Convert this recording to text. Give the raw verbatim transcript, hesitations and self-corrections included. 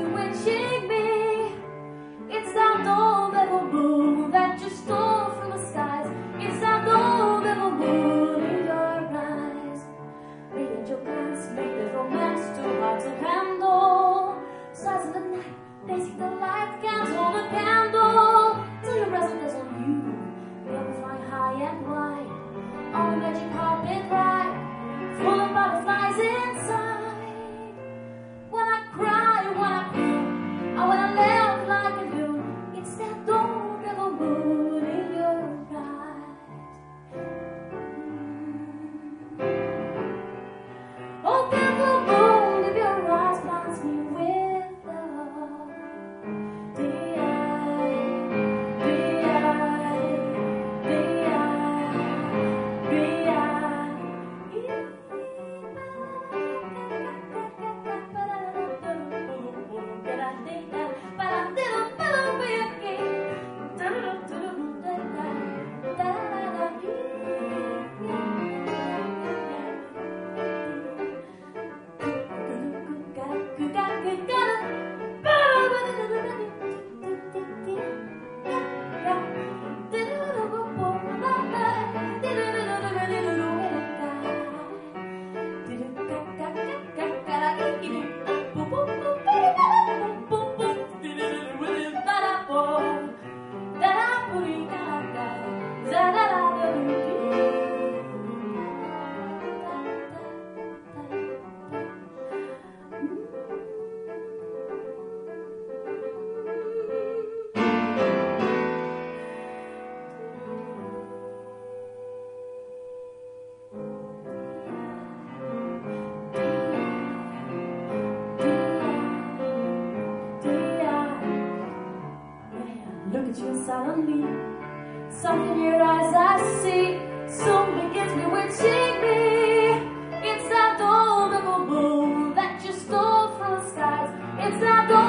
bewitching me. It's that old devil moon that you stole from the skies. It's that old devil moon in your eyes. Radiant your glance, make this romance too hard to handle. Stars in the night, blazing the light, can't hold a candle. Till your presence on you, we'll fly high and wide, on a magic carpet ride, full of butterflies inside. When I cry, when I feel, I wanna live like I do. It's that old devil moon in your eyes. Oh, devil moon, if your eyes blinds me with love. The eye, the eye, the eye, the eye. Look at you silently, something in your eyes I see. Something begins bewitching me. It's that old devil moon that you stole from the skies. It's that old